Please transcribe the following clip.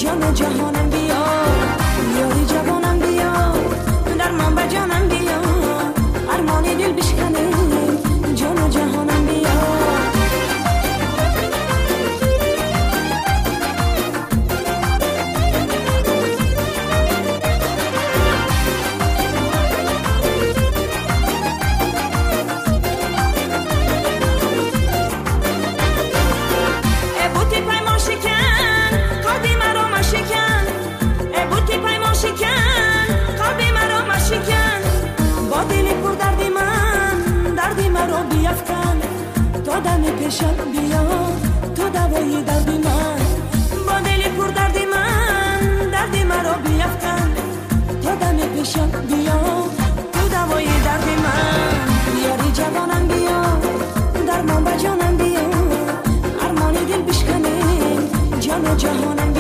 جان جهانم بیا یاری جوانم بیا درمان به جانم بیا ارمانی دل بشکنه جان جهانم بیا دمی پیشم بیا تو دوای دردی من با دلی پر دردی من دردی مرا بیفکن تو دمی پیشم بیا تو دوای دردی من یاری جوانم بیا درمان به جانم بیا ارمانی دل بشکنه جان و جهانم